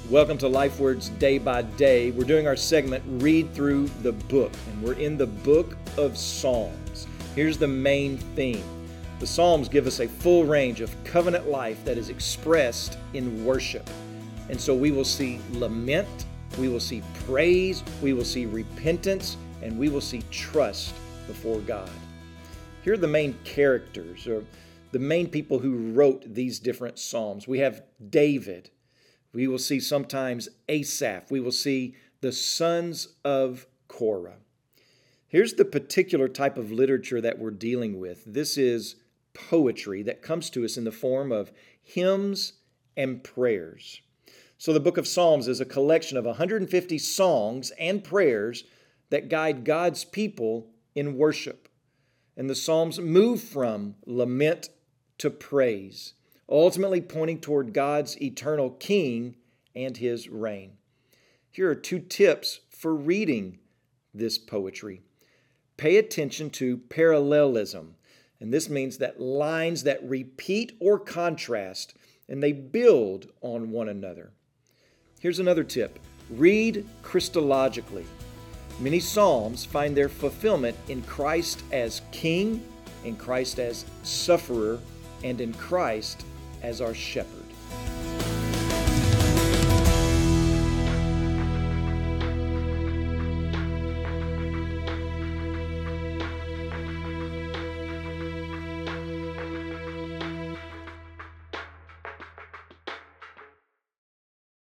Welcome to LifeWords Day by Day. We're doing our segment, Read Through the Book, and we're in the book of Psalms. Here's the main theme. The Psalms give us a full range of covenant life that is expressed in worship. And so we will see lament, we will see praise, we will see repentance, and we will see trust before God. Here are the main characters, or the main people who wrote these different Psalms. We have David. We will see sometimes Asaph. We will see the sons of Korah. Here's the particular type of literature that we're dealing with. This is poetry that comes to us in the form of hymns and prayers. So the book of Psalms is a collection of 150 songs and prayers that guide God's people in worship. And the Psalms move from lament to praise, ultimately pointing toward God's eternal King and His reign. Here are 2 tips for reading this poetry. Pay attention to parallelism, and this means that lines that repeat or contrast, and they build on one another. Here's another tip. Read Christologically. Many Psalms find their fulfillment in Christ as King, in Christ as sufferer, and in Christ as our shepherd.